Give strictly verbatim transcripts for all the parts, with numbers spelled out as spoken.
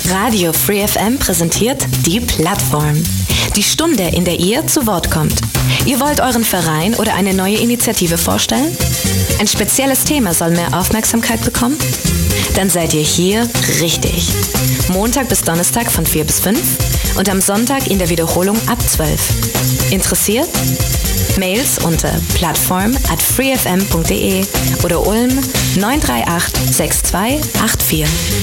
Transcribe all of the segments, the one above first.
Radio Free F M präsentiert die Plattform. Die Stunde, in der ihr zu Wort kommt. Ihr wollt euren Verein oder eine neue Initiative vorstellen? Ein spezielles Thema soll mehr Aufmerksamkeit bekommen? Dann seid ihr hier richtig. Montag bis Donnerstag von vier bis fünf und am Sonntag in der Wiederholung ab zwölf. Interessiert? Mails unter plattform at freefm punkt de oder Ulm neun drei acht sechs zwei acht vier.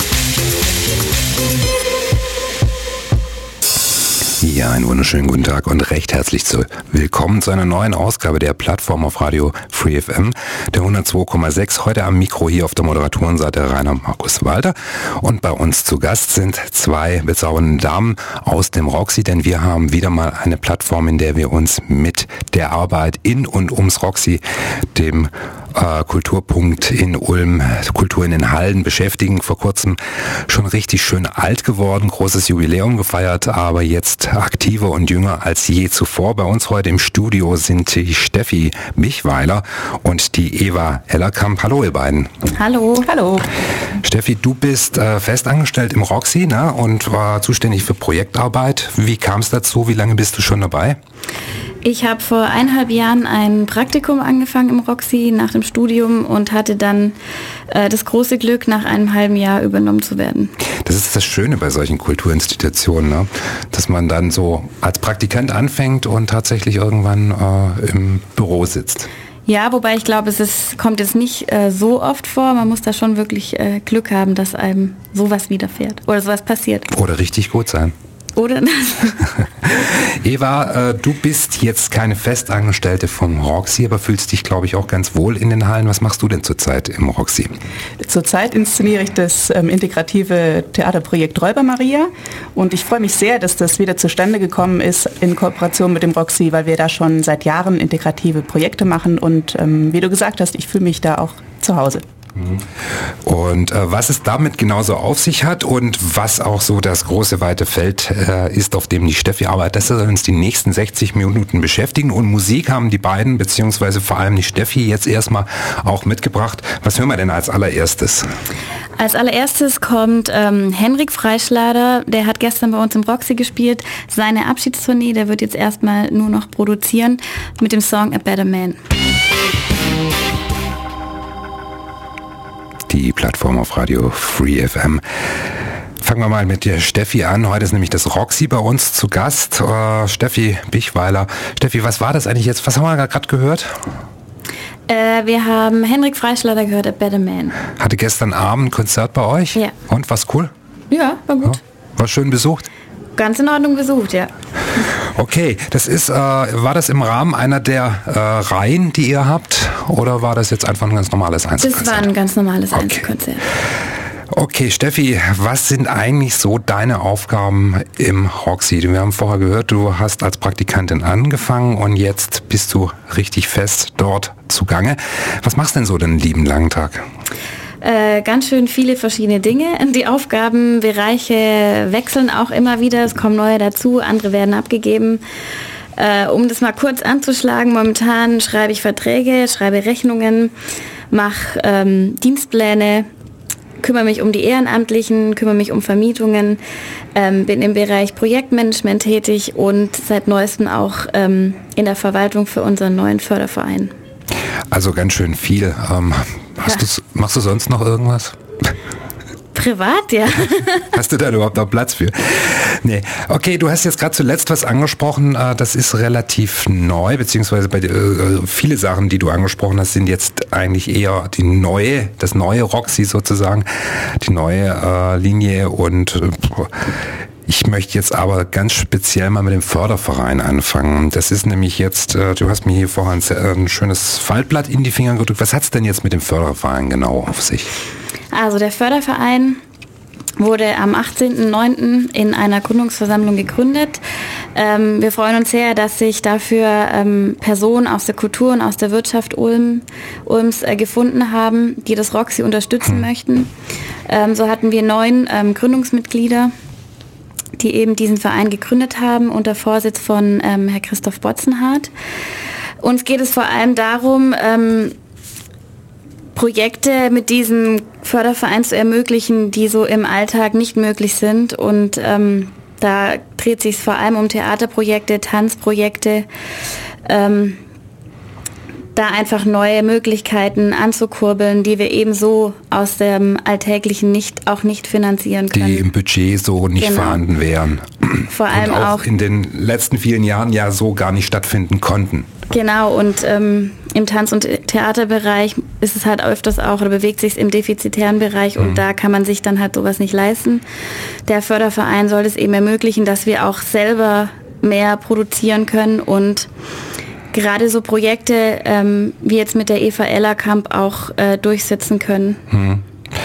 Ja, einen wunderschönen guten Tag und recht herzlich zu willkommen zu einer neuen Ausgabe der Plattform auf Radio Free F M, der hundertzwei Komma sechs. Heute am Mikro hier auf der Moderatorenseite Rainer Markus Walter. Und bei uns zu Gast sind zwei bezaubernde Damen aus dem Roxy, denn wir haben wieder mal eine Plattform, in der wir uns mit der Arbeit in und ums Roxy, dem äh, Kulturpunkt in Ulm, Kultur in den Hallen beschäftigen. Vor kurzem schon richtig schön alt geworden, großes Jubiläum gefeiert, aber jetzt aktiver und jünger als je zuvor. Bei uns heute im Studio sind die Steffi Michweiler und die Eva Ellerkamp. Hallo ihr beiden. Hallo. Hallo. Steffi, du bist äh, festangestellt im Roxy, ne, und war zuständig für Projektarbeit. Wie kam es dazu? Wie lange bist du schon dabei? Ich habe vor eineinhalb Jahren ein Praktikum angefangen im Roxy nach dem Studium und hatte dann äh, das große Glück, nach einem halben Jahr übernommen zu werden. Das ist das Schöne bei solchen Kulturinstitutionen, ne? Dass man dann so als Praktikant anfängt und tatsächlich irgendwann äh, im Büro sitzt. Ja, wobei ich glaube, es ist, kommt jetzt nicht äh, so oft vor. Man muss da schon wirklich äh, Glück haben, dass einem sowas widerfährt oder sowas passiert. Oder richtig gut sein. Oder? Eva, äh, du bist jetzt keine Festangestellte vom Roxy, aber fühlst dich, glaube ich, auch ganz wohl in den Hallen. Was machst du denn zurzeit im Roxy? Zurzeit inszeniere ich das ähm, integrative Theaterprojekt Räuber Maria und ich freue mich sehr, dass das wieder zustande gekommen ist in Kooperation mit dem Roxy, weil wir da schon seit Jahren integrative Projekte machen und ähm, wie du gesagt hast, ich fühle mich da auch zu Hause. Und äh, was es damit genauso auf sich hat und was auch so das große weite Feld äh, ist, auf dem die Steffi arbeitet, das soll uns die nächsten sechzig Minuten beschäftigen. Und Musik haben die beiden, beziehungsweise vor allem die Steffi, jetzt erstmal auch mitgebracht. Was hören wir denn als allererstes? Als allererstes kommt ähm, Henrik Freischlader, der hat gestern bei uns im Roxy gespielt, seine Abschiedstournee, der wird jetzt erstmal nur noch produzieren mit dem Song A Better Man. Die Plattform auf Radio Free F M. Fangen wir mal mit der Steffi an. Heute ist nämlich das Roxy bei uns zu Gast. Uh, Steffi Bichweiler. Steffi, was war das eigentlich jetzt? Was haben wir gerade gehört? Äh, wir haben Henrik Freischlader gehört, A Better Man. Hatte gestern Abend ein Konzert bei euch? Ja. Und, war's cool? Ja, war gut. Ja, war schön besucht? Ganz in Ordnung besucht, ja. Okay, das ist, äh, war das im Rahmen einer der äh, Reihen, die ihr habt? Oder war das jetzt einfach ein ganz normales Einzelkonzert? Das war ein ganz normales okay. Einzelkonzert. Okay, Steffi, was sind eigentlich so deine Aufgaben im Roxy? Wir haben vorher gehört, du hast als Praktikantin angefangen und jetzt bist du richtig fest dort zugange. Was machst du denn so den lieben langen Tag? Äh, ganz schön viele verschiedene Dinge. Die Aufgabenbereiche wechseln auch immer wieder, es kommen neue dazu, andere werden abgegeben. Äh, um das mal kurz anzuschlagen, momentan schreibe ich Verträge, schreibe Rechnungen, mache ähm, Dienstpläne, kümmere mich um die Ehrenamtlichen, kümmere mich um Vermietungen, ähm, bin im Bereich Projektmanagement tätig und seit neuestem auch ähm, in der Verwaltung für unseren neuen Förderverein. Also ganz schön viel. Ähm, hast ja. Machst du sonst noch irgendwas? Privat, ja. Hast du da überhaupt noch Platz für? Nee. Okay, du hast jetzt gerade zuletzt was angesprochen, das ist relativ neu, beziehungsweise bei, äh, viele Sachen, die du angesprochen hast, sind jetzt eigentlich eher die neue, das neue Roxy sozusagen, die neue äh, Linie und äh, ich möchte jetzt aber ganz speziell mal mit dem Förderverein anfangen. Das ist nämlich jetzt, äh, du hast mir hier vorher ein, ein schönes Faltblatt in die Finger gedrückt. Was hat es denn jetzt mit dem Förderverein genau auf sich? Also der Förderverein wurde am achtzehnten neunten in einer Gründungsversammlung gegründet. Ähm, wir freuen uns sehr, dass sich dafür ähm, Personen aus der Kultur und aus der Wirtschaft Ulm, Ulms äh, gefunden haben, die das Roxy unterstützen hm. möchten. Ähm, so hatten wir neun ähm, Gründungsmitglieder, die eben diesen Verein gegründet haben unter Vorsitz von ähm, Herr Christoph Botzenhardt. Uns geht es vor allem darum, ähm, Projekte mit diesem Förderverein zu ermöglichen, die so im Alltag nicht möglich sind. Und ähm, da dreht sich es vor allem um Theaterprojekte, Tanzprojekte, ähm, da einfach neue Möglichkeiten anzukurbeln, die wir eben so aus dem Alltäglichen nicht, auch nicht finanzieren können. Die im Budget so nicht genau. vorhanden wären. Vor allem und auch, auch in den letzten vielen Jahren ja so gar nicht stattfinden konnten. Genau, und ähm, im Tanz- und Theaterbereich ist es halt öfters auch, oder bewegt sich im defizitären Bereich und mhm. da kann man sich dann halt sowas nicht leisten. Der Förderverein soll es eben ermöglichen, dass wir auch selber mehr produzieren können und gerade so Projekte ähm, wie jetzt mit der Eva Ellerkamp auch äh, durchsetzen können. Mhm.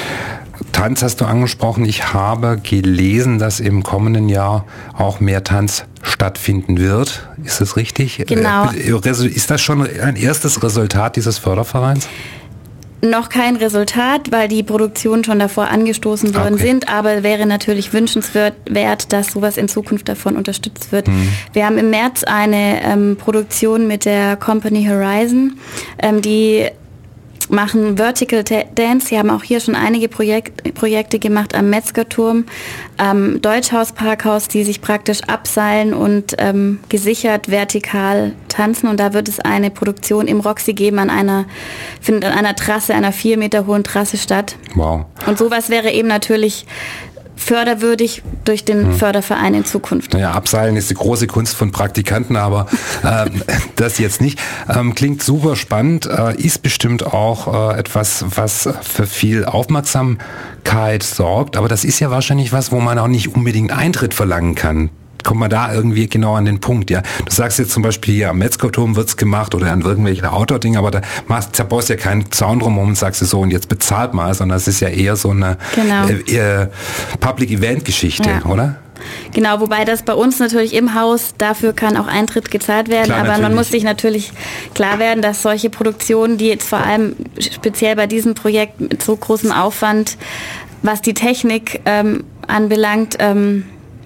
Tanz hast du angesprochen. Ich habe gelesen, dass im kommenden Jahr auch mehr Tanz stattfinden wird. Ist das richtig? Genau. Ist das schon ein erstes Resultat dieses Fördervereins? Noch kein Resultat, weil die Produktionen schon davor angestoßen worden okay. sind, aber wäre natürlich wünschenswert, wert, dass sowas in Zukunft davon unterstützt wird. Mhm. Wir haben im März eine ähm, Produktion mit der Company Horizon, ähm, die machen Vertical Dance. Sie haben auch hier schon einige Projekt, Projekte gemacht am Metzgerturm, am Deutschhaus Parkhaus, die sich praktisch abseilen und ähm, gesichert vertikal tanzen. Und da wird es eine Produktion im Roxy geben an einer, findet an einer Trasse, einer vier Meter hohen Trasse statt. Wow. Und sowas wäre eben natürlich förderwürdig durch den hm. Förderverein in Zukunft. Naja, Abseilen ist die große Kunst von Praktikanten, aber ähm, das jetzt nicht. Ähm, klingt super spannend, äh, ist bestimmt auch äh, etwas, was für viel Aufmerksamkeit sorgt, aber das ist ja wahrscheinlich was, wo man auch nicht unbedingt Eintritt verlangen kann. Kommt man da irgendwie genau an den Punkt, ja? Du sagst jetzt zum Beispiel, hier am Metzgerturm wird's gemacht oder an irgendwelchen Outdoor-Dingen, aber da machst, zerbaust ja keinen Zaun drumherum und sagst du so, und jetzt bezahlt mal, sondern es ist ja eher so eine genau. äh, äh, Public-Event-Geschichte, ja. oder? Genau, wobei das bei uns natürlich im Haus, dafür kann auch Eintritt gezahlt werden, klar, aber natürlich. Man muss sich natürlich klar werden, dass solche Produktionen, die jetzt vor allem speziell bei diesem Projekt mit so großem Aufwand, was die Technik ähm, anbelangt, ähm,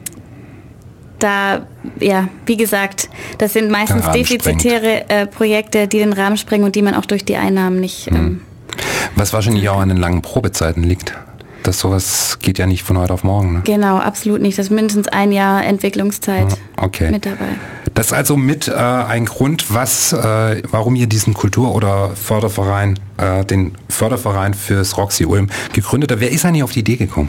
da, ja, wie gesagt, das sind meistens defizitäre äh, Projekte, die den Rahmen sprengen und die man auch durch die Einnahmen nicht... Mhm. Ähm, Was wahrscheinlich auch an den langen Probezeiten liegt. Das sowas geht ja nicht von heute auf morgen. Ne? Genau, absolut nicht. Das ist mindestens ein Jahr Entwicklungszeit okay. mit dabei. Das ist also mit äh, ein Grund, was, äh, warum ihr diesen Kultur- oder Förderverein, äh, den Förderverein fürs Roxy Ulm gegründet habt. Wer ist eigentlich auf die Idee gekommen?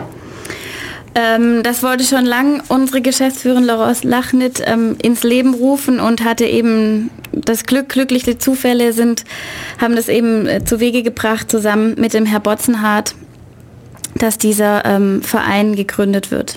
Ähm, das wollte schon lang unsere Geschäftsführerin Laurence Lachnit ähm, ins Leben rufen und hatte eben das Glück, glückliche Zufälle sind, haben das eben äh, zu Wege gebracht, zusammen mit dem Herr Botzenhardt, dass dieser ähm, Verein gegründet wird.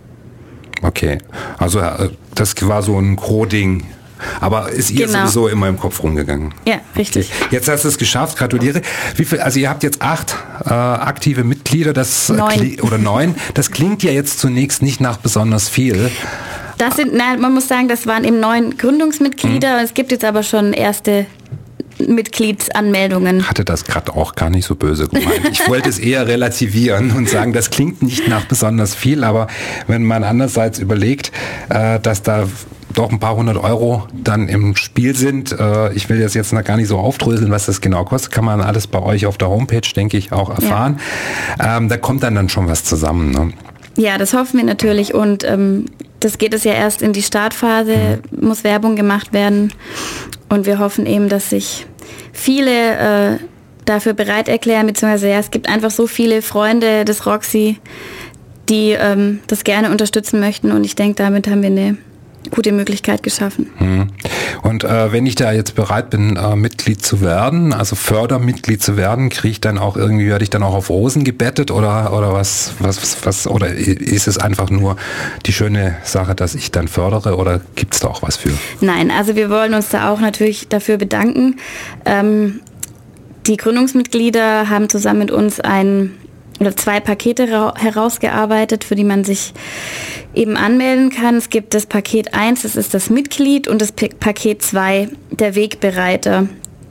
Okay, also das war so ein Gros-Ding. Aber ist ihr genau. sowieso immer im Kopf rumgegangen? Ja, richtig. Okay. Jetzt hast du es geschafft, gratuliere. Wie viel, also ihr habt jetzt acht äh, aktive Mitglieder, das neun. oder neun. Das klingt ja jetzt zunächst nicht nach besonders viel. Das sind, nein, man muss sagen, das waren eben neun Gründungsmitglieder. Hm. Es gibt jetzt aber schon erste Mitgliedsanmeldungen. Hatte das gerade auch gar nicht so böse gemeint. Ich wollte es eher relativieren und sagen, das klingt nicht nach besonders viel, aber wenn man andererseits überlegt, äh, dass da doch ein paar hundert Euro dann im Spiel sind. Äh, ich will das jetzt noch gar nicht so aufdröseln, was das genau kostet. Kann man alles bei euch auf der Homepage, denke ich, auch erfahren. Ja. Ähm, da kommt dann, dann schon was zusammen. Ne? Ja, das hoffen wir natürlich. Und ähm, das geht es ja erst in die Startphase, mhm. muss Werbung gemacht werden. Und wir hoffen eben, dass sich viele äh, dafür bereit erklären, beziehungsweise ja, es gibt einfach so viele Freunde des Roxy, die ähm, das gerne unterstützen möchten. Und ich denke, damit haben wir eine gute Möglichkeit geschaffen. Hm. Und äh, wenn ich da jetzt bereit bin, äh, Mitglied zu werden, also Fördermitglied zu werden, kriege ich dann auch irgendwie, werde ich dann auch auf Rosen gebettet oder oder was was was oder ist es einfach nur die schöne Sache, dass ich dann fördere oder gibt es da auch was für? Nein, also wir wollen uns da auch natürlich dafür bedanken. Ähm, die Gründungsmitglieder haben zusammen mit uns ein oder zwei Pakete ra- herausgearbeitet, für die man sich eben anmelden kann. Es gibt das Paket eins, das ist das Mitglied, und das P- Paket zwei, der Wegbereiter.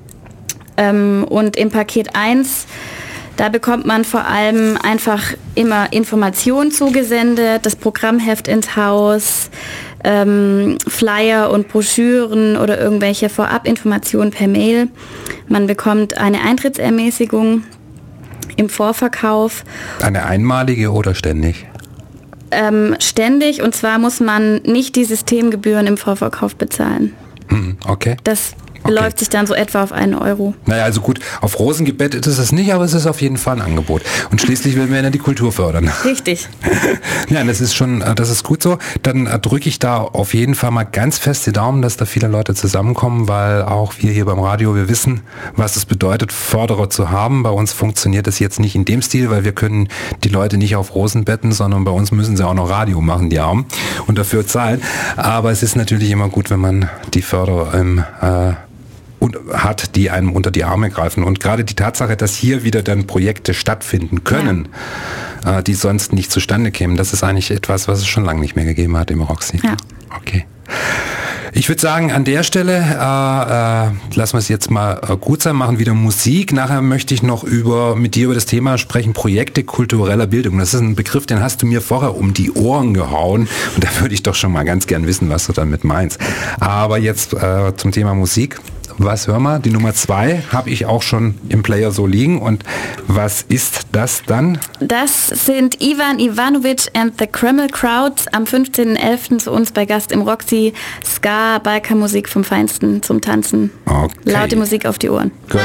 Ähm, und im Paket eins, da bekommt man vor allem einfach immer Informationen zugesendet, das Programmheft ins Haus, ähm, Flyer und Broschüren oder irgendwelche Vorabinformationen per Mail. Man bekommt eine Eintrittsermäßigung im Vorverkauf. Eine einmalige oder ständig? Ähm, ständig, und zwar muss man nicht die Systemgebühren im Vorverkauf bezahlen. Hm, okay. Das beläuft okay. sich dann so etwa auf einen Euro. Naja, also gut, auf Rosen gebettet ist es nicht, aber es ist auf jeden Fall ein Angebot. Und schließlich will man ja die Kultur fördern. Richtig. Ja, das ist schon, das ist gut so. Dann drücke ich da auf jeden Fall mal ganz fest die Daumen, dass da viele Leute zusammenkommen, weil auch wir hier beim Radio, wir wissen, was es bedeutet, Förderer zu haben. Bei uns funktioniert das jetzt nicht in dem Stil, weil wir können die Leute nicht auf Rosen betten, sondern bei uns müssen sie auch noch Radio machen, die Armen, und dafür zahlen. Aber es ist natürlich immer gut, wenn man die Förderer im äh, und hat, die einem unter die Arme greifen. Und gerade die Tatsache, dass hier wieder dann Projekte stattfinden können, ja. äh, die sonst nicht zustande kämen, das ist eigentlich etwas, was es schon lange nicht mehr gegeben hat im Roxy. Ja. Okay. Ich würde sagen, an der Stelle äh, äh, lassen wir es jetzt mal äh, gut sein, machen wieder Musik. Nachher möchte ich noch über mit dir über das Thema sprechen, Projekte kultureller Bildung. Das ist ein Begriff, den hast du mir vorher um die Ohren gehauen. Und da würde ich doch schon mal ganz gern wissen, was du damit meinst. Aber jetzt äh, zum Thema Musik. Was hören wir? Die Nummer zwei habe ich auch schon im Player so liegen. Und was ist das dann? Das sind Ivan Ivanovic and the Kreml Crowds am fünfzehnten elften zu uns bei Gast im Roxy. Ska, Balkanmusik vom Feinsten zum Tanzen. Okay. Laute Musik auf die Ohren. Gut.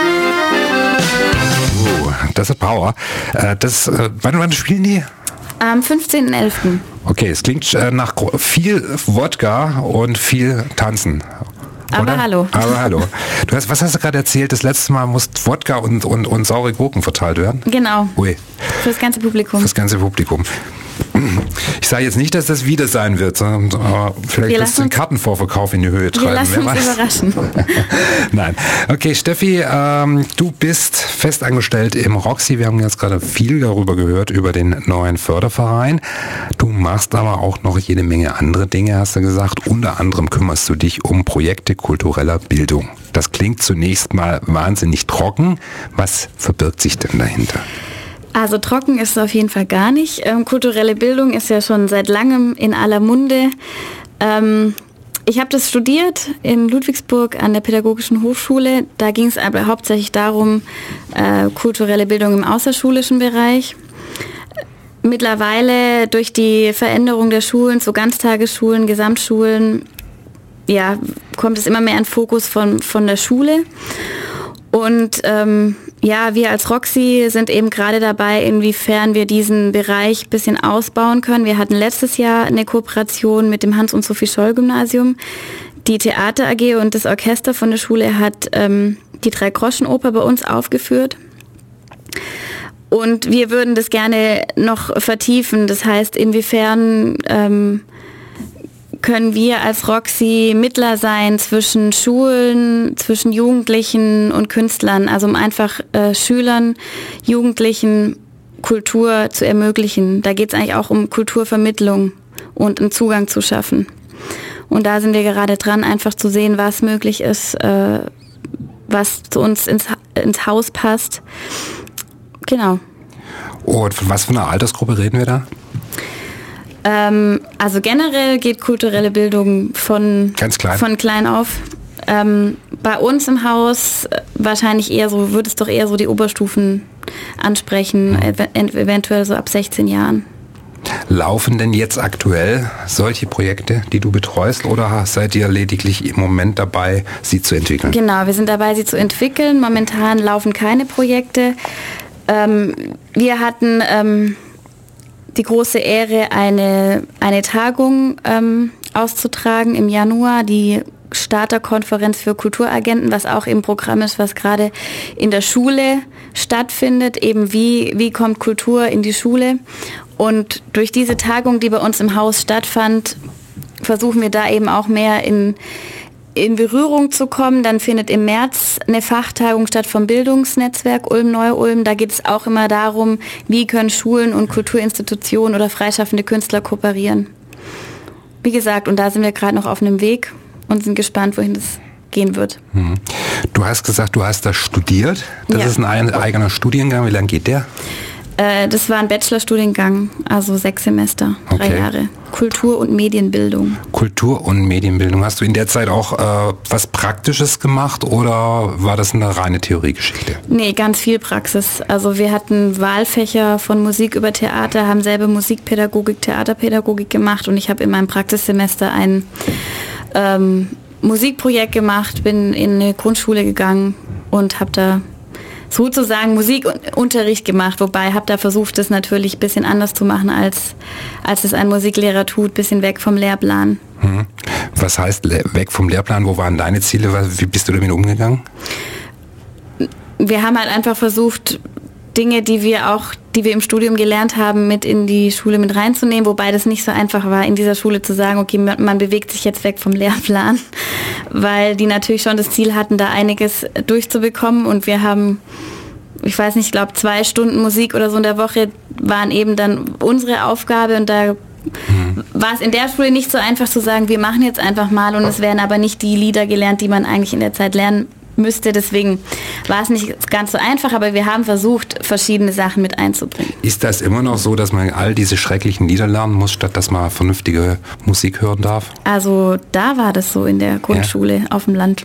Uh, das ist Power. Äh, das, äh, wann, wann spielen die? Am fünfzehnten elften Okay, es klingt äh, nach viel Wodka und viel Tanzen. Aber Oder? hallo. Aber hallo. Du hast, was hast du gerade erzählt? Das letzte Mal muss Wodka und, und, und saure Gurken verteilt werden? Genau. Ui. Für das ganze Publikum. Für das ganze Publikum. Ich sage jetzt nicht, dass das wieder sein wird, sondern äh, vielleicht wirst du den Kartenvorverkauf in die Höhe treiben. Wir lassen uns überraschen. Nein. Okay, Steffi, ähm, du bist festangestellt im Roxy. Wir haben jetzt gerade viel darüber gehört, über den neuen Förderverein. Du machst aber auch noch jede Menge andere Dinge, hast du gesagt. Unter anderem kümmerst du dich um Projekte kultureller Bildung. Das klingt zunächst mal wahnsinnig trocken. Was verbirgt sich denn dahinter? Also trocken ist es auf jeden Fall gar nicht. Ähm, kulturelle Bildung ist ja schon seit langem in aller Munde. Ähm, ich habe das studiert in Ludwigsburg an der Pädagogischen Hochschule. Da ging es aber hauptsächlich darum, äh, kulturelle Bildung im außerschulischen Bereich. Mittlerweile durch die Veränderung der Schulen zu Ganztagesschulen, Gesamtschulen, ja, kommt es immer mehr in Fokus von, von der Schule. Und ähm, ja, wir als Roxy sind eben gerade dabei, inwiefern wir diesen Bereich ein bisschen ausbauen können. Wir hatten letztes Jahr eine Kooperation mit dem Hans- und Sophie-Scholl-Gymnasium. Die Theater A G und das Orchester von der Schule hat ähm, die Drei-Groschen-Oper bei uns aufgeführt. Und wir würden das gerne noch vertiefen. Das heißt, inwiefern ähm, können wir als Roxy Mittler sein zwischen Schulen, zwischen Jugendlichen und Künstlern, also um einfach äh, Schülern, Jugendlichen Kultur zu ermöglichen. Da geht es eigentlich auch um Kulturvermittlung und einen Zugang zu schaffen. Und da sind wir gerade dran, einfach zu sehen, was möglich ist, äh, was zu uns ins, ins Haus passt. Genau. Und von was für einer Altersgruppe reden wir da? Ähm, also generell geht kulturelle Bildung von, Ganz klein. von klein auf. Ähm, bei uns im Haus wahrscheinlich eher so, würde es doch eher so die Oberstufen ansprechen, mhm. ev- eventuell so ab sechzehn Jahren. Laufen denn jetzt aktuell solche Projekte, die du betreust, oder seid ihr lediglich im Moment dabei, sie zu entwickeln? Genau, wir sind dabei, sie zu entwickeln. Momentan laufen keine Projekte. Ähm, wir hatten ähm, die große Ehre, eine, eine Tagung ähm, auszutragen im Januar, die Starterkonferenz für Kulturagenten, was auch im Programm ist, was gerade in der Schule stattfindet, eben wie, wie kommt Kultur in die Schule. Und durch diese Tagung, die bei uns im Haus stattfand, versuchen wir da eben auch mehr in, in Berührung zu kommen. Dann findet im März eine Fachtagung statt vom Bildungsnetzwerk Ulm-Neu-Ulm. Da geht es auch immer darum, wie können Schulen und Kulturinstitutionen oder freischaffende Künstler kooperieren. Wie gesagt, und da sind wir gerade noch auf einem Weg und sind gespannt, wohin das gehen wird. Du hast gesagt, du hast das studiert. Das ja. ist ein eigener Studiengang. Wie lange geht der? Äh, das war ein Bachelorstudiengang, also sechs Semester, drei Okay. Jahre. Kultur- und Medienbildung. Kultur- und Medienbildung. Hast du in der Zeit auch äh, was Praktisches gemacht oder war das eine reine Theoriegeschichte? Nee, ganz viel Praxis. Also wir hatten Wahlfächer von Musik über Theater, haben selber Musikpädagogik, Theaterpädagogik gemacht und ich habe in meinem Praxissemester ein ähm, Musikprojekt gemacht, bin in eine Grundschule gegangen und habe da sozusagen Musikunterricht gemacht, wobei habe da versucht, das natürlich ein bisschen anders zu machen, als, als es ein Musiklehrer tut, ein bisschen weg vom Lehrplan. Hm. Was heißt le- weg vom Lehrplan? Wo waren deine Ziele? Was- Wie bist du damit umgegangen? Wir haben halt einfach versucht, Dinge, die wir auch, die wir im Studium gelernt haben, mit in die Schule mit reinzunehmen, wobei das nicht so einfach war, in dieser Schule zu sagen, okay, man, man bewegt sich jetzt weg vom Lehrplan, weil die natürlich schon das Ziel hatten, da einiges durchzubekommen und wir haben, ich weiß nicht, ich glaube zwei Stunden Musik oder so in der Woche waren eben dann unsere Aufgabe und da mhm. war es in der Schule nicht so einfach zu sagen, wir machen jetzt einfach mal und es werden aber nicht die Lieder gelernt, die man eigentlich in der Zeit lernen müsste. Deswegen war es nicht ganz so einfach, aber wir haben versucht, verschiedene Sachen mit einzubringen. Ist das immer noch so, dass man all diese schrecklichen Lieder lernen muss, statt dass man vernünftige Musik hören darf? Also da war das so in der Grundschule, ja. Auf dem Land.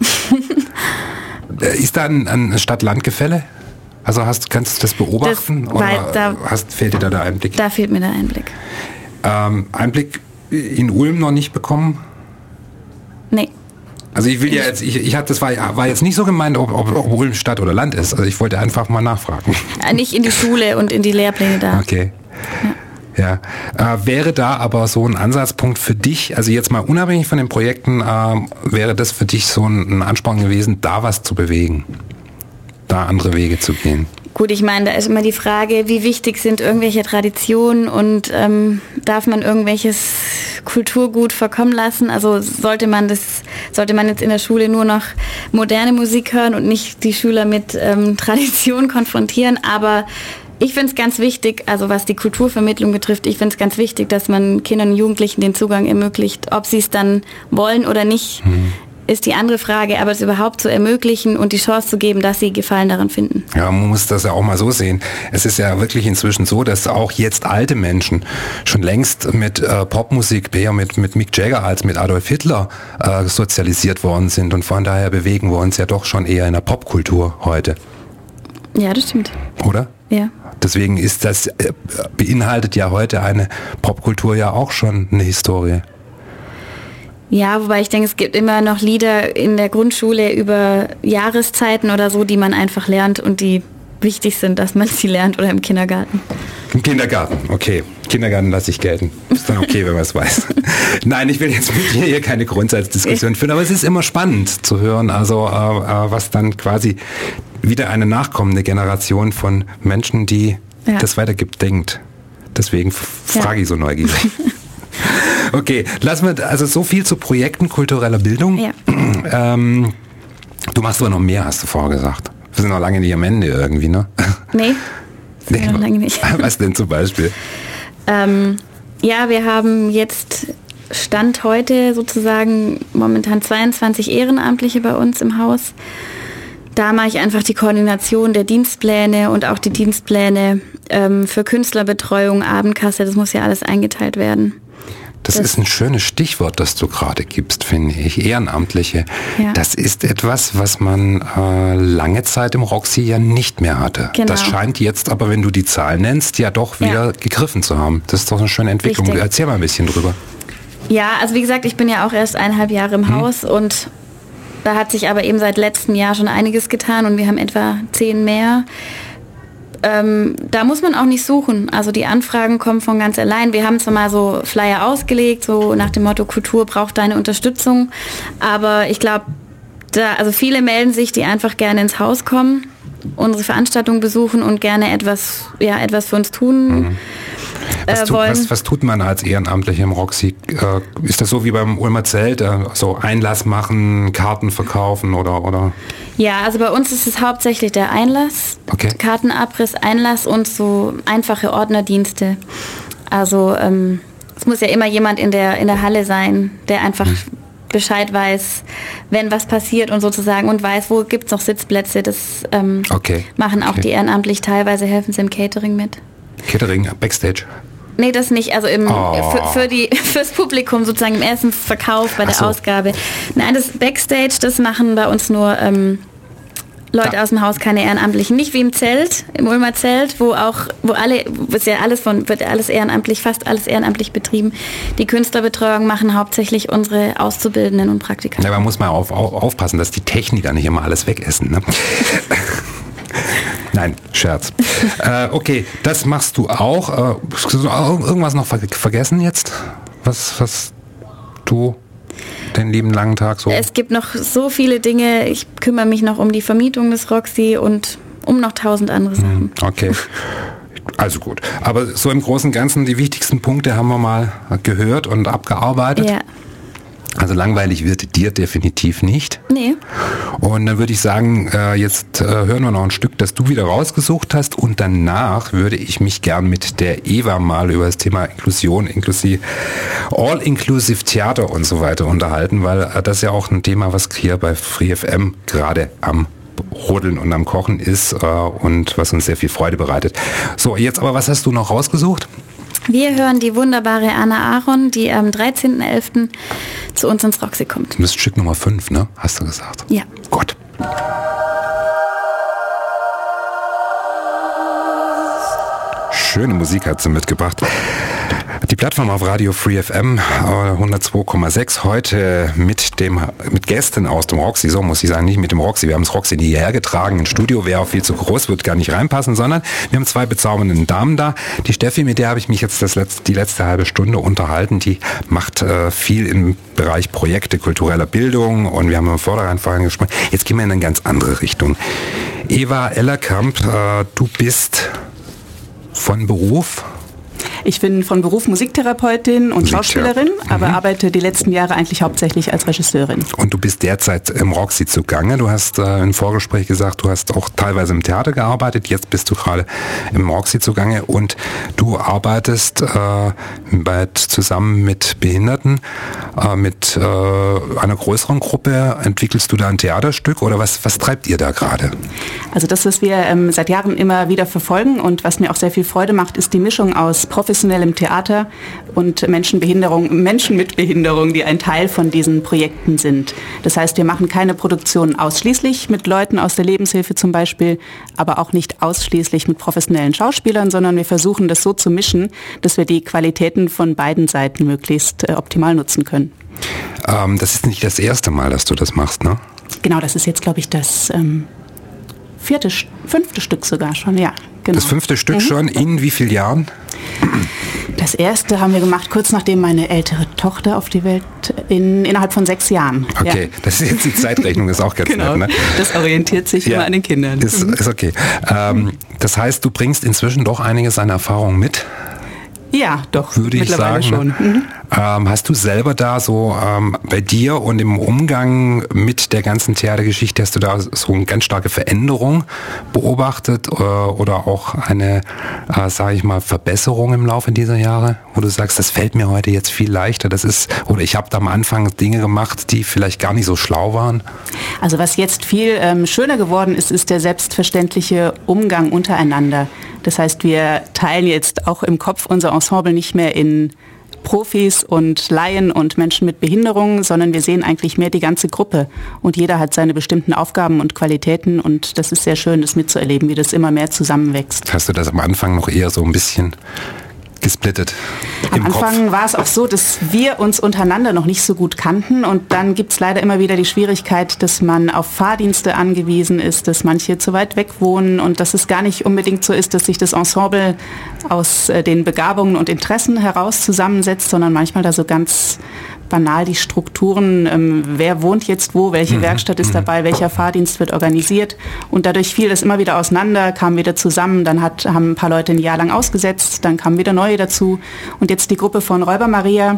Ist da ein, ein Stadt-Land-Gefälle? Also hast, kannst du das beobachten Das, oder da, hast, fehlt dir da der Einblick? Da fehlt mir der Einblick. Ähm, Einblick in Ulm noch nicht bekommen? Nee. Also ich will ja jetzt, ich, ich hatte, das war, war jetzt nicht so gemeint, ob, ob, ob Ulm Stadt oder Land ist. Also ich wollte einfach mal nachfragen. Nicht in die Schule und in die Lehrpläne da. Okay. Ja. ja. Äh, wäre da aber so ein Ansatzpunkt für dich, also jetzt mal unabhängig von den Projekten, äh, wäre das für dich so ein, ein Ansporn gewesen, da was zu bewegen? Da andere Wege zu gehen? Gut, ich meine, da ist immer die Frage, wie wichtig sind irgendwelche Traditionen und ähm, darf man irgendwelches Kulturgut verkommen lassen? Also sollte man das, sollte man jetzt in der Schule nur noch moderne Musik hören und nicht die Schüler mit ähm, Tradition konfrontieren? Aber ich finde es ganz wichtig, also was die Kulturvermittlung betrifft, ich finde es ganz wichtig, dass man Kindern und Jugendlichen den Zugang ermöglicht, ob sie es dann wollen oder nicht. Hm. Ist die andere Frage, aber es überhaupt zu ermöglichen und die Chance zu geben, dass sie Gefallen daran finden. Ja, man muss das ja auch mal so sehen. Es ist ja wirklich inzwischen so, dass auch jetzt alte Menschen schon längst mit äh, Popmusik, eher mit, mit Mick Jagger als mit Adolf Hitler äh, sozialisiert worden sind und von daher bewegen wir uns ja doch schon eher in der Popkultur heute. Ja, das stimmt. Oder? Ja. Deswegen ist das, äh, beinhaltet ja heute eine Popkultur ja auch schon eine Historie. Ja, wobei ich denke, es gibt immer noch Lieder in der Grundschule über Jahreszeiten oder so, die man einfach lernt und die wichtig sind, dass man sie lernt oder im Kindergarten. Im Kindergarten, okay. Kindergarten lasse ich gelten. Ist dann okay, wenn man es weiß. Nein, ich will jetzt mit dir hier keine Grundsatzdiskussion führen, aber es ist immer spannend zu hören, also äh, was dann quasi wieder eine nachkommende Generation von Menschen, die ja. das weitergibt, denkt. Deswegen frage ja. ich so neugierig. Okay, lassen wir, also so viel zu Projekten kultureller Bildung. Ja. Ähm, du machst aber noch mehr, hast du vorher gesagt. Wir sind noch lange nicht am Ende irgendwie, ne? Nee, sind nee, wir noch lange nicht. Was denn zum Beispiel? Ähm, ja, wir haben jetzt Stand heute sozusagen momentan zweiundzwanzig Ehrenamtliche bei uns im Haus. Da mache ich einfach die Koordination der Dienstpläne und auch die Dienstpläne ähm, für Künstlerbetreuung, Abendkasse, das muss ja alles eingeteilt werden. Das, das ist ein schönes Stichwort, das du gerade gibst, finde ich. Ehrenamtliche. Ja. Das ist etwas, was man äh, lange Zeit im Roxy ja nicht mehr hatte. Genau. Das scheint jetzt aber, wenn du die Zahl nennst, ja doch wieder ja. gegriffen zu haben. Das ist doch eine schöne Entwicklung. Richtig. Erzähl mal ein bisschen drüber. Ja, also wie gesagt, ich bin ja auch erst eineinhalb Jahre im hm. Haus und da hat sich aber eben seit letztem Jahr schon einiges getan und wir haben etwa zehn mehr. Ähm, da muss man auch nicht suchen. Also die Anfragen kommen von ganz allein. Wir haben zwar mal so Flyer ausgelegt, so nach dem Motto Kultur braucht deine Unterstützung. Aber ich glaube, da, also viele melden sich, die einfach gerne ins Haus kommen, unsere Veranstaltung besuchen und gerne etwas, ja, etwas für uns tun. Mhm. Was, tu, was, was tut man als Ehrenamtlicher im Roxy? Äh, ist das so wie beim Ulmer Zelt, äh, so Einlass machen, Karten verkaufen oder, oder? Ja, also bei uns ist es hauptsächlich der Einlass, okay. Kartenabriss, Einlass und so einfache Ordnerdienste. Also ähm, es muss ja immer jemand in der, in der Halle sein, der einfach hm. Bescheid weiß, wenn was passiert und sozusagen und weiß, wo gibt es noch Sitzplätze. Das ähm, okay. machen auch okay. die ehrenamtlich, teilweise helfen sie im Catering mit. Catering, Backstage? Nee, das nicht. Also im, oh. für, für die, fürs Publikum sozusagen im ersten Verkauf bei der so. Ausgabe. Nein, das Backstage, das machen bei uns nur ähm, Leute ja. aus dem Haus, keine Ehrenamtlichen. Nicht wie im Zelt, im Ulmer Zelt, wo auch, wo alle, wo ist ja alles von, wird alles ehrenamtlich, fast alles ehrenamtlich betrieben. Die Künstlerbetreuung machen hauptsächlich unsere Auszubildenden und Praktikanten. Ja, man muss mal auf, auf, aufpassen, dass die Techniker nicht immer alles wegessen, ne? Nein, Scherz. äh, okay, das machst du auch. Äh, irgendwas noch ver- vergessen jetzt? Was, was du den lieben langen Tag so... Es gibt noch so viele Dinge. Ich kümmere mich noch um die Vermietung des Roxy und um noch tausend andere Sachen. Okay. Also gut. Aber so im Großen und Ganzen, die wichtigsten Punkte haben wir mal gehört und abgearbeitet. Ja. Also langweilig wird dir definitiv nicht. Nee. Und dann würde ich sagen, äh, jetzt äh, hören wir noch ein Stück, das du wieder rausgesucht hast. Und danach würde ich mich gern mit der Eva mal über das Thema Inklusion, inklusive All-Inclusive Theater und so weiter unterhalten, weil äh, das ja auch ein Thema, was hier bei Free F M gerade am Rodeln und am Kochen ist äh, und was uns sehr viel Freude bereitet. So, jetzt aber, was hast du noch rausgesucht? Wir hören die wunderbare Anna Aaron, die am dreizehnten elften zu uns ins Roxy kommt. Du bist Stück Nummer fünf, ne? Hast du gesagt? Ja. Gut. Schöne Musik hat sie mitgebracht. Die Plattform auf Radio Free F M hundertzwei Komma sechs heute mit dem mit Gästen aus dem Roxy, so muss ich sagen, nicht mit dem Roxy. Wir haben das Roxy hierher getragen. Ein Studio wäre auch viel zu groß, wird gar nicht reinpassen, sondern wir haben zwei bezaubernde Damen da. Die Steffi, mit der habe ich mich jetzt das letzte, die letzte halbe Stunde unterhalten. Die macht äh, viel im Bereich Projekte kultureller Bildung und wir haben im Vorderrand vorhin gesprochen. Jetzt gehen wir in eine ganz andere Richtung. Eva Ellerkamp, äh, du bist von Beruf... Ich bin von Beruf Musiktherapeutin und Schauspielerin, mhm. aber arbeite die letzten Jahre eigentlich hauptsächlich als Regisseurin. Und du bist derzeit im Roxy zugange. Du hast äh, im Vorgespräch gesagt, du hast auch teilweise im Theater gearbeitet. Jetzt bist du gerade im Roxy zugange und du arbeitest äh, bei, zusammen mit Behinderten, äh, mit äh, einer größeren Gruppe. Entwickelst du da ein Theaterstück oder was, was treibt ihr da gerade? Also das, was wir ähm, seit Jahren immer wieder verfolgen und was mir auch sehr viel Freude macht, ist die Mischung aus professionellem Theater und Menschenbehinderung, Menschen mit Behinderung, die ein Teil von diesen Projekten sind. Das heißt, wir machen keine Produktion ausschließlich mit Leuten aus der Lebenshilfe zum Beispiel, aber auch nicht ausschließlich mit professionellen Schauspielern, sondern wir versuchen das so zu mischen, dass wir die Qualitäten von beiden Seiten möglichst äh, optimal nutzen können. Ähm, das ist nicht das erste Mal, dass du das machst, ne? Genau, das ist jetzt, glaube ich, das ähm, vierte, fünfte Stück sogar schon, ja. Genau. Das fünfte Stück mhm. schon, in wie vielen Jahren? Das erste haben wir gemacht, kurz nachdem meine ältere Tochter auf die Welt, in, innerhalb von sechs Jahren. Okay, ja. Das ist jetzt die Zeitrechnung, ist auch ganz genau. nett. Ne? Das orientiert sich ja. immer an den Kindern. Ist, mhm. ist okay. Ähm, das heißt, du bringst inzwischen doch einiges an Erfahrung mit? Ja, doch, würde ich mittlerweile sagen. schon. Mhm. Ähm, hast du selber da so ähm, bei dir und im Umgang mit der ganzen Theatergeschichte, hast du da so eine ganz starke Veränderung beobachtet äh, oder auch eine, äh, sage ich mal, Verbesserung im Laufe dieser Jahre, wo du sagst, das fällt mir heute jetzt viel leichter, das ist, oder ich habe da am Anfang Dinge gemacht, die vielleicht gar nicht so schlau waren? Also was jetzt viel ähm, schöner geworden ist, ist der selbstverständliche Umgang untereinander. Das heißt, wir teilen jetzt auch im Kopf unser Ensemble nicht mehr in Profis und Laien und Menschen mit Behinderungen, sondern wir sehen eigentlich mehr die ganze Gruppe und jeder hat seine bestimmten Aufgaben und Qualitäten und das ist sehr schön, das mitzuerleben, wie das immer mehr zusammenwächst. Hast du das am Anfang noch eher so ein bisschen gesplittet? Am Anfang Kopf. War es auch so, dass wir uns untereinander noch nicht so gut kannten und dann gibt es leider immer wieder die Schwierigkeit, dass man auf Fahrdienste angewiesen ist, dass manche zu weit weg wohnen und dass es gar nicht unbedingt so ist, dass sich das Ensemble aus äh, den Begabungen und Interessen heraus zusammensetzt, sondern manchmal da so ganz banal die Strukturen, ähm, wer wohnt jetzt wo, welche mhm. Werkstatt ist dabei, welcher Fahrdienst wird organisiert und dadurch fiel das immer wieder auseinander, kam wieder zusammen, dann hat, haben ein paar Leute ein Jahr lang ausgesetzt, dann kamen wieder neue dazu und jetzt die Gruppe von Räuber Maria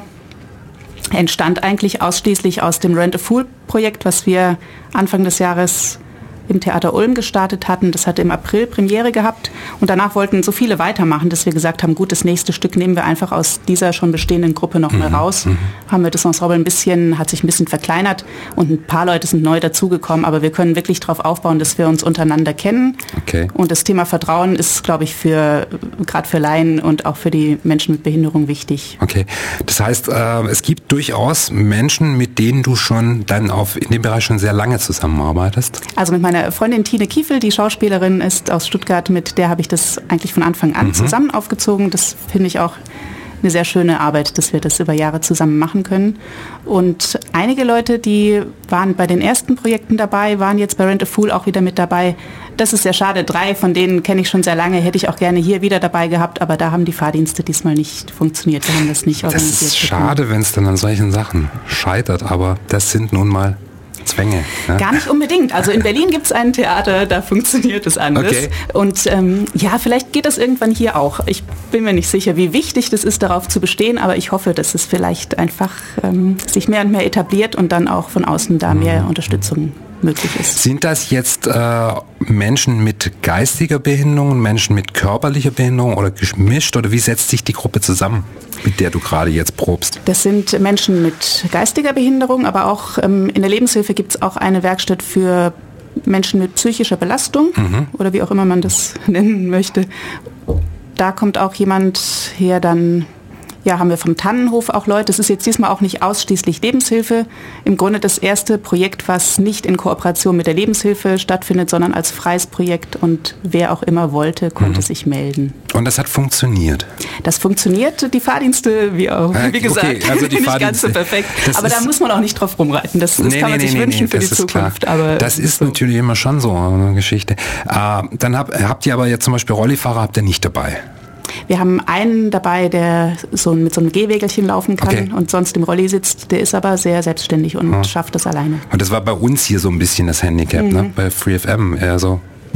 entstand eigentlich ausschließlich aus dem Rent a Fool Projekt, was wir Anfang des Jahres im Theater Ulm gestartet hatten. Das hatte im April Premiere gehabt und danach wollten so viele weitermachen, dass wir gesagt haben, gut, das nächste Stück nehmen wir einfach aus dieser schon bestehenden Gruppe noch mal raus. Mhm. Haben wir das Ensemble ein bisschen, hat sich ein bisschen verkleinert und ein paar Leute sind neu dazugekommen, aber wir können wirklich darauf aufbauen, dass wir uns untereinander kennen. Okay. Und das Thema Vertrauen ist, glaube ich, für gerade für Laien und auch für die Menschen mit Behinderung wichtig. Okay, das heißt, äh, es gibt durchaus Menschen, mit denen du schon dann auf in dem Bereich schon sehr lange zusammenarbeitest? Also mit meiner Freundin Tine Kiefel, die Schauspielerin ist aus Stuttgart, mit der habe ich das eigentlich von Anfang an mhm. zusammen aufgezogen. Das finde ich auch eine sehr schöne Arbeit, dass wir das über Jahre zusammen machen können. Und einige Leute, die waren bei den ersten Projekten dabei, waren jetzt bei Rent a Fool auch wieder mit dabei. Das ist sehr schade. Drei von denen kenne ich schon sehr lange, hätte ich auch gerne hier wieder dabei gehabt, aber da haben die Fahrdienste diesmal nicht funktioniert. Wir haben das nicht organisiert. Das ist schade, wenn es dann an solchen Sachen scheitert, aber das sind nun mal Zwänge. Ne? Gar nicht unbedingt. Also in Berlin gibt es ein Theater, da funktioniert es anders. Okay. Und ähm, ja, vielleicht geht das irgendwann hier auch. Ich bin mir nicht sicher, wie wichtig das ist, darauf zu bestehen, aber ich hoffe, dass es vielleicht einfach ähm, sich mehr und mehr etabliert und dann auch von außen da mehr Unterstützung möglich ist. Sind das jetzt äh, Menschen mit geistiger Behinderung, Menschen mit körperlicher Behinderung oder gemischt oder wie setzt sich die Gruppe zusammen, mit der du gerade jetzt probst? Das sind Menschen mit geistiger Behinderung, aber auch ähm, in der Lebenshilfe gibt es auch eine Werkstatt für Menschen mit psychischer Belastung mhm. oder wie auch immer man das nennen möchte. Da kommt auch jemand her, dann ja, haben wir vom Tannenhof auch Leute. Das ist jetzt diesmal auch nicht ausschließlich Lebenshilfe. Im Grunde das erste Projekt, was nicht in Kooperation mit der Lebenshilfe stattfindet, sondern als freies Projekt. Und wer auch immer wollte, konnte mhm. sich melden. Und das hat funktioniert? Das funktioniert, die Fahrdienste, wie auch, wie gesagt, okay, also die nicht ganz so perfekt. Aber da muss man auch nicht drauf rumreiten. Das, das nee, kann man nee, sich nee, wünschen nee, für die Zukunft. Aber das ist so. Natürlich immer schon so eine Geschichte. Äh, dann hab, habt ihr aber jetzt zum Beispiel Rollifahrer habt ihr nicht dabei? Wir haben einen dabei, der so mit so einem Gehwägelchen laufen kann okay. und sonst im Rolli sitzt. Der ist aber sehr selbstständig und ja. schafft das alleine. Und das war bei uns hier so ein bisschen das Handicap, mhm. ne? Bei Free F M eher so.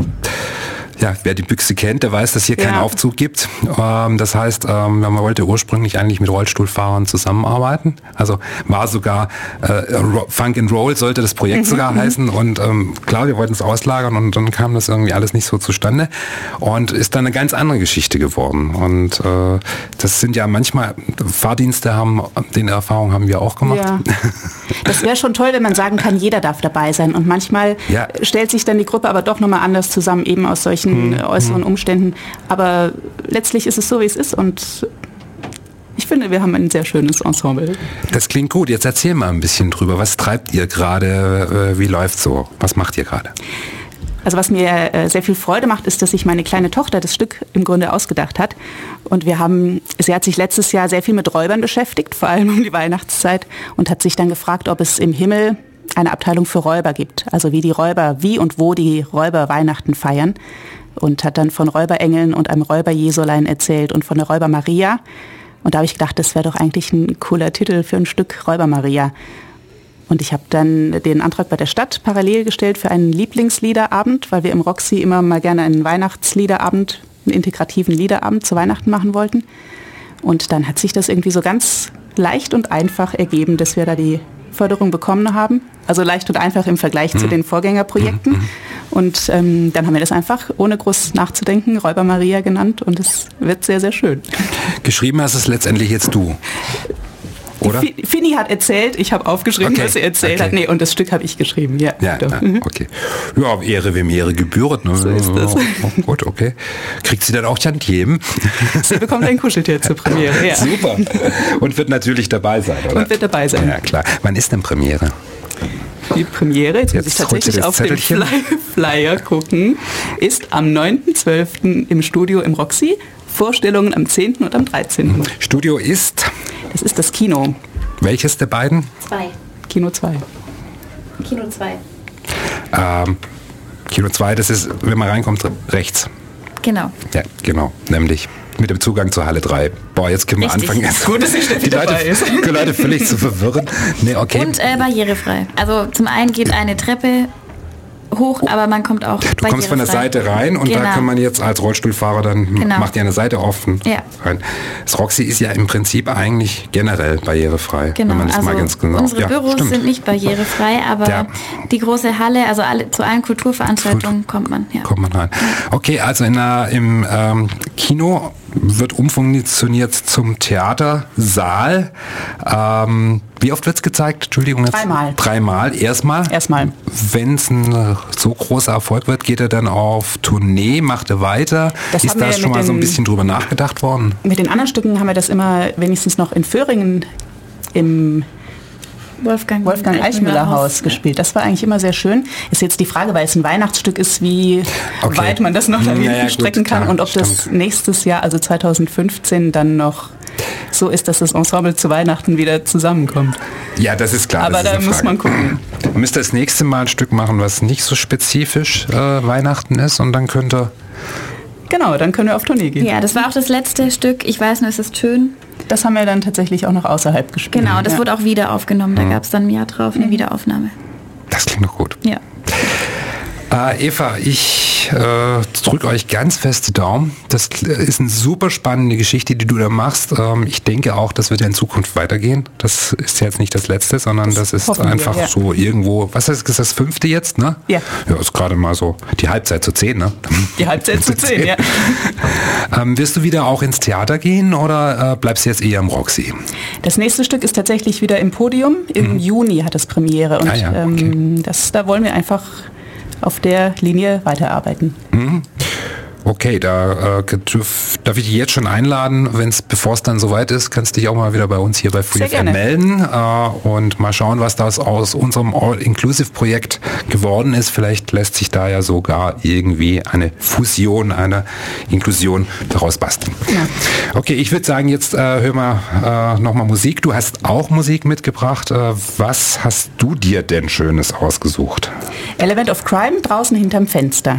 Ja, wer die Büchse kennt, der weiß, dass hier ja. keinen Aufzug gibt. Ähm, das heißt, ähm, man wollte ursprünglich eigentlich mit Rollstuhlfahrern zusammenarbeiten. Also war sogar äh, Funk and Roll sollte das Projekt sogar heißen. Und ähm, klar, wir wollten es auslagern und dann kam das irgendwie alles nicht so zustande. Und ist dann eine ganz andere Geschichte geworden. Und äh, das sind ja manchmal, Fahrdienste haben, den Erfahrung haben wir auch gemacht. Ja. Das wäre schon toll, wenn man sagen kann, jeder darf dabei sein. Und manchmal ja. stellt sich dann die Gruppe aber doch nochmal anders zusammen, eben aus solchen äußeren Umständen. Aber letztlich ist es so, wie es ist und ich finde, wir haben ein sehr schönes Ensemble. Das klingt gut. Jetzt erzähl mal ein bisschen drüber. Was treibt ihr gerade? Wie läuft's so? Was macht ihr gerade? Also was mir äh, sehr viel Freude macht, ist, dass sich meine kleine Tochter das Stück im Grunde ausgedacht hat. Und wir haben, sie hat sich letztes Jahr sehr viel mit Räubern beschäftigt, vor allem um die Weihnachtszeit, und hat sich dann gefragt, ob es im Himmel eine Abteilung für Räuber gibt. Also wie die Räuber, wie und wo die Räuber Weihnachten feiern. Und hat dann von Räuberengeln und einem Räuber-Jesulein erzählt und von der Räuber Maria. Und da habe ich gedacht, das wäre doch eigentlich ein cooler Titel für ein Stück Räuber Maria. Und ich habe dann den Antrag bei der Stadt parallel gestellt für einen Lieblingsliederabend, weil wir im Roxy immer mal gerne einen Weihnachtsliederabend, einen integrativen Liederabend zu Weihnachten machen wollten. Und dann hat sich das irgendwie so ganz leicht und einfach ergeben, dass wir da die Förderung bekommen haben. Also leicht und einfach im Vergleich mhm. zu den Vorgängerprojekten. Mhm. Und ähm, dann haben wir das einfach, ohne groß nachzudenken, Räuber Maria genannt und es wird sehr, sehr schön. Geschrieben hast es letztendlich jetzt du, oder? Finny hat erzählt, ich habe aufgeschrieben, okay. was sie erzählt okay. hat. Nee, und das Stück habe ich geschrieben, ja. Ja, ja mhm. okay. Ja, Ehre wem Ehre gebührt. Ne? So ist das. Oh, gut, okay. Kriegt sie dann auch Tantiemen? Sie bekommt ein Kuscheltier zur Premiere, ja. Super. Und wird natürlich dabei sein, oder? Und wird dabei sein. Ja, klar. Wann ist denn Premiere? Die Premiere, jetzt, jetzt muss ich tatsächlich auf den Flyer, Flyer gucken, ist am neunten zwölften im Studio im Roxy. Vorstellungen am zehnten und am dreizehnten Studio ist? Das ist das Kino. Welches der beiden? Zwei. Kino zwei. Kino zwei. Ähm, Kino zwei, das ist, wenn man reinkommt, rechts. Genau. Ja, genau, nämlich mit dem Zugang zur Halle drei. Boah, jetzt können wir Richtig. anfangen. Gut, dass ich die Leute, die Leute völlig zu verwirren. Nee, okay. Und äh, barrierefrei. Also zum einen geht eine Treppe hoch, aber man kommt auch Du kommst von der Seite rein und genau. da kann man jetzt als Rollstuhlfahrer dann, genau. macht ihr eine Seite offen ja. rein. Das Roxy ist ja im Prinzip eigentlich generell barrierefrei. Genau, wenn man das also mal ganz genau. unsere ja, Büros stimmt. sind nicht barrierefrei, aber ja. die große Halle, also alle, zu allen Kulturveranstaltungen Gut. kommt man. Ja. Kommt man rein. Okay, also in der, im ähm, Kino wird umfunktioniert zum Theatersaal. Ähm, wie oft wird es gezeigt? Entschuldigung. Jetzt. Dreimal. Dreimal. Erstmal. Erstmal. Wenn es ein so großer Erfolg wird, geht er dann auf Tournee, macht er weiter? Das ist da schon mal so ein bisschen drüber nachgedacht worden? Mit den anderen Stücken haben wir das immer wenigstens noch in Föhringen im Wolfgang, Wolfgang Eichmüller Haus gespielt. Das war eigentlich immer sehr schön. Ist jetzt die Frage, weil es ein Weihnachtsstück ist, wie okay. weit man das noch da hinten naja, gut, strecken kann klar, und ob stimmt. das nächstes Jahr, also zweitausendfünfzehn, dann noch so ist, dass das Ensemble zu Weihnachten wieder zusammenkommt. Ja, das ist klar. Aber da muss man gucken. Man müsste das nächste Mal ein Stück machen, was nicht so spezifisch äh, Weihnachten ist und dann könnte... Genau, dann können wir auf Tournee gehen. Ja, das war auch das letzte Stück. Ich weiß nur, es ist schön. Das haben wir dann tatsächlich auch noch außerhalb gespielt. Genau, das ja. wurde auch wieder aufgenommen. Da mhm. gab es dann ein Jahr drauf eine Wiederaufnahme. Das klingt doch gut. Ja. Äh, Eva, ich äh, drücke euch ganz fest die Daumen. Das ist eine super spannende Geschichte, die du da machst. Ähm, ich denke auch, das wird ja in Zukunft weitergehen. Das ist jetzt nicht das Letzte, sondern das, das ist einfach wir, ja. so irgendwo, was ist das, das fünfte jetzt, ne? Ja. Ja, ist gerade mal so die Halbzeit zu zehn, ne? Die Halbzeit zu zehn, ja. ähm, wirst du wieder auch ins Theater gehen oder äh, bleibst du jetzt eher im Roxy? Das nächste Stück ist tatsächlich wieder im Podium. Im mhm. Juni hat es Premiere und ah, ja, okay. ähm, das, da wollen wir einfach auf der Linie weiterarbeiten. Mhm. Okay, da äh, dürf, darf ich dich jetzt schon einladen, wenn's, bevor es dann soweit ist, kannst du dich auch mal wieder bei uns hier bei Free F M melden äh, und mal schauen, was das aus unserem All-Inclusive-Projekt geworden ist. Vielleicht lässt sich da ja sogar irgendwie eine Fusion, eine Inklusion daraus basteln. Ja. Okay, ich würde sagen, jetzt äh, hör mal äh, nochmal Musik. Du hast auch Musik mitgebracht. Äh, was hast du dir denn Schönes ausgesucht? Element of Crime, draußen hinterm Fenster.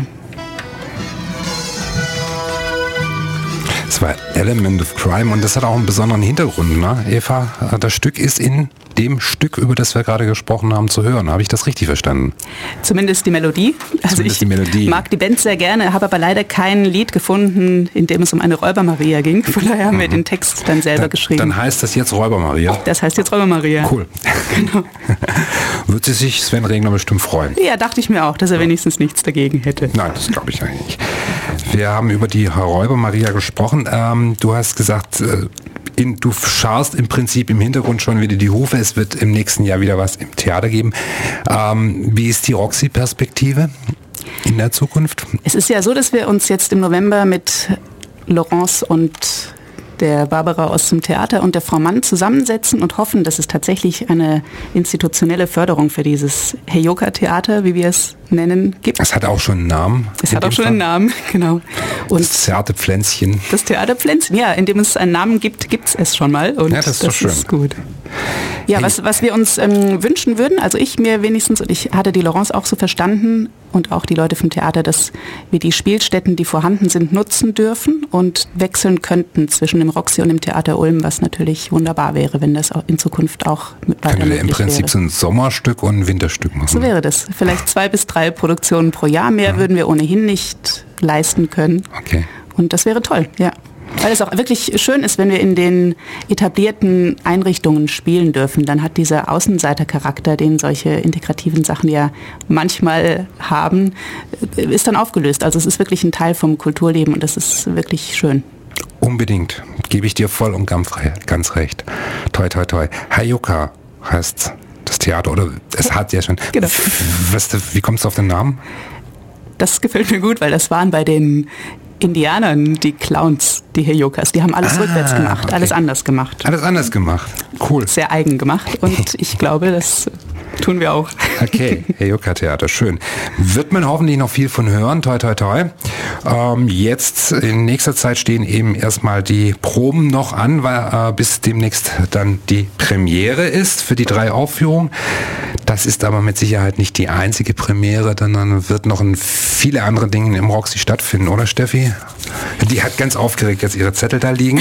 Das war Element of Crime und das hat auch einen besonderen Hintergrund, ne? Eva, das Stück ist in dem Stück, über das wir gerade gesprochen haben, zu hören. Habe ich das richtig verstanden? Zumindest die Melodie. Also Zumindest ich die Melodie. mag die Band sehr gerne, habe aber leider kein Lied gefunden, in dem es um eine Räuber-Maria ging. Von daher haben mhm. wir den Text dann selber dann, geschrieben. Dann heißt das jetzt Räuber-Maria? Das heißt jetzt Räuber-Maria. Cool. Genau. Würde sich Sven Regner bestimmt freuen? Ja, dachte ich mir auch, dass er wenigstens nichts dagegen hätte. Nein, das glaube ich eigentlich nicht. Wir haben über die Räuber-Maria gesprochen. Ähm, du hast gesagt, äh, in, du schaust im Prinzip im Hintergrund schon wieder die Hufe. Es wird im nächsten Jahr wieder was im Theater geben. Ähm, wie ist die Roxy-Perspektive in der Zukunft? Es ist ja so, dass wir uns jetzt im November mit Laurence und der Barbara aus dem Theater und der Frau Mann zusammensetzen und hoffen, dass es tatsächlich eine institutionelle Förderung für dieses Heyoka-Theater, wie wir es nennen, gibt. Es hat auch schon einen Namen. Es hat auch schon Fall. einen Namen, genau. Und das Theaterpflänzchen. Das Theaterpflänzchen, ja, indem es einen Namen gibt, gibt es es schon mal. Und ja, das ist, das schön. ist gut. Ja, was, was wir uns ähm, wünschen würden, also ich mir wenigstens, und ich hatte die Laurence auch so verstanden und auch die Leute vom Theater, dass wir die Spielstätten, die vorhanden sind, nutzen dürfen und wechseln könnten zwischen dem Roxy und dem Theater Ulm, was natürlich wunderbar wäre, wenn das auch in Zukunft auch mit weiter möglich wäre. Im Prinzip wäre. so ein Sommerstück und ein Winterstück machen. So wäre das. Vielleicht zwei bis drei Produktionen pro Jahr. Mehr ja. würden wir ohnehin nicht leisten können. Okay. Und das wäre toll, ja. Weil es auch wirklich schön ist, wenn wir in den etablierten Einrichtungen spielen dürfen, dann hat dieser Außenseitercharakter, den solche integrativen Sachen ja manchmal haben, ist dann aufgelöst. Also es ist wirklich ein Teil vom Kulturleben und das ist wirklich schön. Unbedingt, gebe ich dir voll und ganz, ganz recht. Toi, toi, toi. Heyoka heißt das Theater, oder es hat ja schon. Genau. Was, wie kommst du auf den Namen? Das gefällt mir gut, weil das waren bei den Indianern die Clowns, die Heyokas. Die haben alles ah, rückwärts gemacht, okay. alles anders gemacht. Alles anders gemacht, cool. Sehr eigen gemacht und ich glaube, das tun wir auch. Okay, Heyoka-Theater, schön. Wird man hoffentlich noch viel von hören, toi toi toi. Ähm, jetzt in nächster Zeit stehen eben erstmal die Proben noch an, weil, äh, bis demnächst dann die Premiere ist für die drei Aufführungen. Das ist aber mit Sicherheit nicht die einzige Premiere, sondern wird noch in viele andere Dinge im Roxy stattfinden, oder Steffi? Die hat ganz aufgeregt jetzt ihre Zettel da liegen.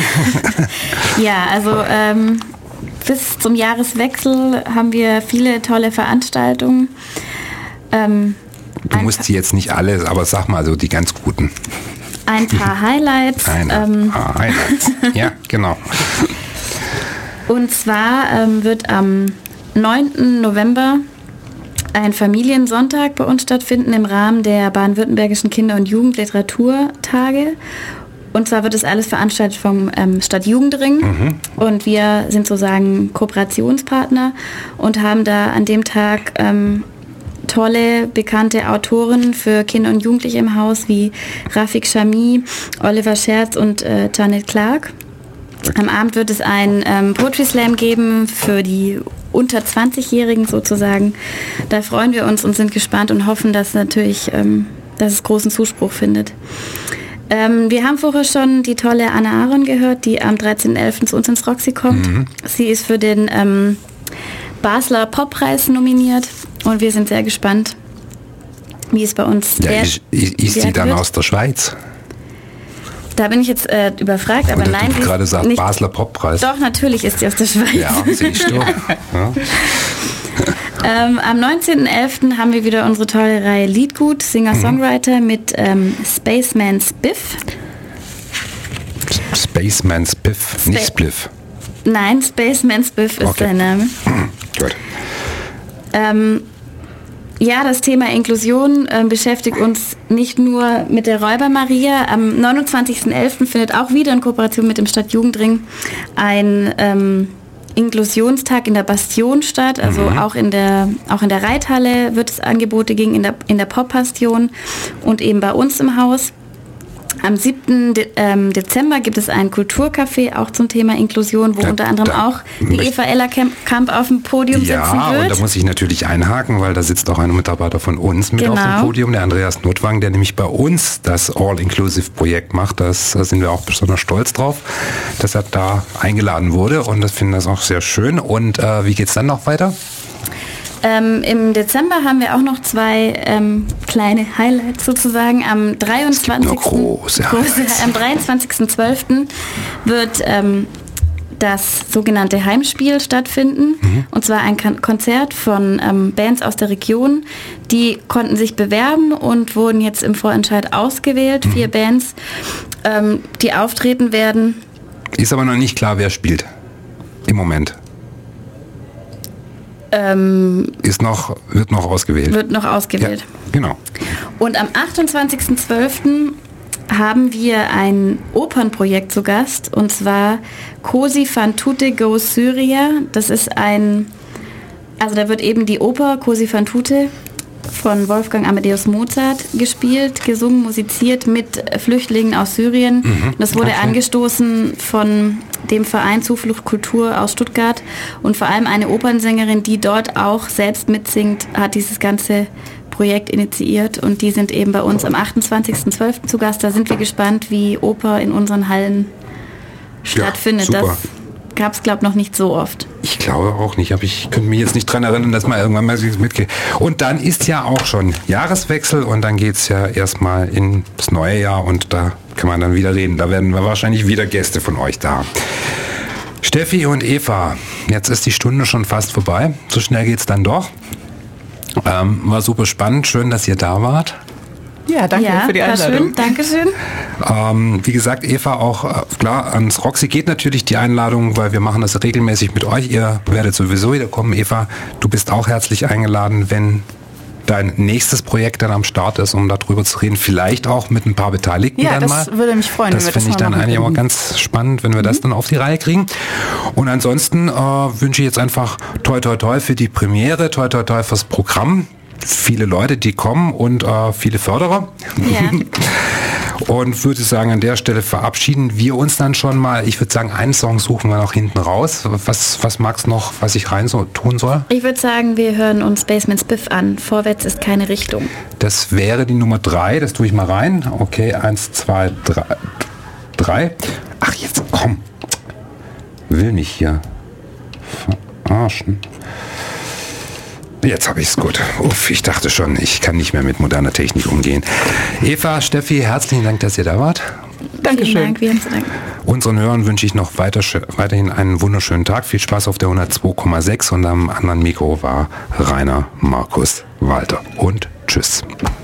Ja, also ähm, bis zum Jahreswechsel haben wir viele tolle Veranstaltungen. Ähm, Du musst sie jetzt nicht alle, aber sag mal so die ganz guten. Ein paar Highlights. Ein ähm, paar Highlights. Ja, genau. Und zwar ähm, wird am neunten November ein Familiensonntag bei uns stattfinden im Rahmen der baden-württembergischen Kinder- und Jugendliteraturtage. Und zwar wird das alles veranstaltet vom ähm, Stadtjugendring. Mhm. Und wir sind sozusagen Kooperationspartner und haben da an dem Tag ähm, tolle, bekannte Autoren für Kinder und Jugendliche im Haus, wie Rafik Chami, Oliver Scherz und äh, Janet Clark. Okay. Am Abend wird es einen ähm, Poetry Slam geben für die unter zwanzigjährigen sozusagen. Da freuen wir uns und sind gespannt und hoffen, dass natürlich, ähm, dass es großen Zuspruch findet. Ähm, wir haben vorher schon die tolle Anna Aaron gehört, die am dreizehnten elften zu uns ins Roxy kommt. Mhm. Sie ist für den ähm, Basler Poppreis nominiert und wir sind sehr gespannt, wie es bei uns ja, ist. Ist sie dann wird. Aus der Schweiz? Da bin ich jetzt äh, überfragt, aber und nein. Du gerade sagt nicht, Basler Poppreis. Doch, natürlich ist sie aus der Schweiz. Ja, siehst du. Ja. ähm, am neunzehnten elften haben wir wieder unsere tolle Reihe Liedgut, Singer-Songwriter mhm. mit ähm, Spaceman's Biff. Spaceman's Biff, Spa- nicht Spliff. Nein, Spaceman's Biff ist okay. sein Name. Gut. Ähm, Ja, das Thema Inklusion äh, beschäftigt uns nicht nur mit der Räuber Maria. Am neunundzwanzigsten elften findet auch wieder in Kooperation mit dem Stadtjugendring ein ähm, Inklusionstag in der Bastion statt. Also mhm. auch in der auch in der Reithalle wird es Angebote geben, in der, in der Pop-Bastion und eben bei uns im Haus. Am siebten Dezember gibt es ein Kulturcafé, auch zum Thema Inklusion, wo da, unter anderem auch die Eva Eller-Kamp auf dem Podium ja, sitzen wird. Ja, und da muss ich natürlich einhaken, weil da sitzt auch ein Mitarbeiter von uns mit genau. auf dem Podium, der Andreas Notwang, der nämlich bei uns das All-Inclusive-Projekt macht. Das, da sind wir auch besonders stolz drauf, dass er da eingeladen wurde und das finden wir auch sehr schön. Und äh, wie geht es dann noch weiter? Ähm, Im Dezember haben wir auch noch zwei ähm, kleine Highlights sozusagen. Am dreiundzwanzigsten große große, am dreiundzwanzigsten zwölften wird ähm, das sogenannte Heimspiel stattfinden. Mhm. Und zwar ein Kon- Konzert von ähm, Bands aus der Region. Die konnten sich bewerben und wurden jetzt im Vorentscheid ausgewählt. Mhm. Vier Bands, ähm, die auftreten werden. Ist aber noch nicht klar, wer spielt. Im Moment. Ähm, ist noch, wird noch ausgewählt. Wird noch ausgewählt. Ja, genau. Und am achtundzwanzigsten zwölften haben wir ein Opernprojekt zu Gast, und zwar Cosi fan tutte goes Syria. Das ist ein, also da wird eben die Oper Cosi fan tutte von Wolfgang Amadeus Mozart gespielt, gesungen, musiziert mit Flüchtlingen aus Syrien. Mhm, das wurde okay. angestoßen von dem Verein Zuflucht Kultur aus Stuttgart, und vor allem eine Opernsängerin, die dort auch selbst mitsingt, hat dieses ganze Projekt initiiert, und die sind eben bei uns am achtundzwanzigsten zwölften zu Gast. Da sind wir gespannt, wie Oper in unseren Hallen stattfindet. Ja, das gab es, glaube ich, noch nicht so oft. Ich glaube auch nicht, aber ich könnte mich jetzt nicht dran erinnern, dass man irgendwann mal mitgeht. Und dann ist ja auch schon Jahreswechsel, und dann geht es ja erstmal ins neue Jahr, und da kann man dann wieder reden. Da werden wir wahrscheinlich wieder Gäste von euch da. Steffi und Eva, jetzt ist die Stunde schon fast vorbei. So schnell geht es dann doch. Ähm, war super spannend, schön, dass ihr da wart. Ja, danke ja, für die Einladung. Dankeschön. Ähm, wie gesagt, Eva, auch äh, klar, ans Roxy geht natürlich die Einladung, weil wir machen das regelmäßig mit euch. Ihr werdet sowieso wieder kommen. Eva, du bist auch herzlich eingeladen, wenn dein nächstes Projekt dann am Start ist, um darüber zu reden. Vielleicht auch mit ein paar Beteiligten ja, dann mal. Ja, das würde mich freuen. Das finde ich dann eigentlich auch ganz spannend, wenn wir mhm. das dann auf die Reihe kriegen. Und ansonsten äh, wünsche ich jetzt einfach toi toi toi für die Premiere, toi toi toi fürs Programm. Viele Leute, die kommen, und äh, viele Förderer. Ja. Und würde sagen, an der Stelle verabschieden wir uns dann schon mal. Ich würde sagen, einen Song suchen wir noch hinten raus. Was, was magst du noch, was ich rein so tun soll? Ich würde sagen, wir hören uns Spaceman's Biff an. Vorwärts ist keine Richtung. Das wäre die Nummer drei. Das tue ich mal rein. Okay, eins, zwei, drei. drei. Ach, jetzt komm. Will mich hier verarschen. Jetzt habe ich es gut. Uff, ich dachte schon, ich kann nicht mehr mit moderner Technik umgehen. Eva, Steffi, herzlichen Dank, dass ihr da wart. Dankeschön. Vielen Dank, wir haben zu danken. Unseren Hörern wünsche ich noch weiter, weiterhin einen wunderschönen Tag. Viel Spaß auf der hundertzwei Komma sechs, und am anderen Mikro war Rainer Markus Walter. Und tschüss.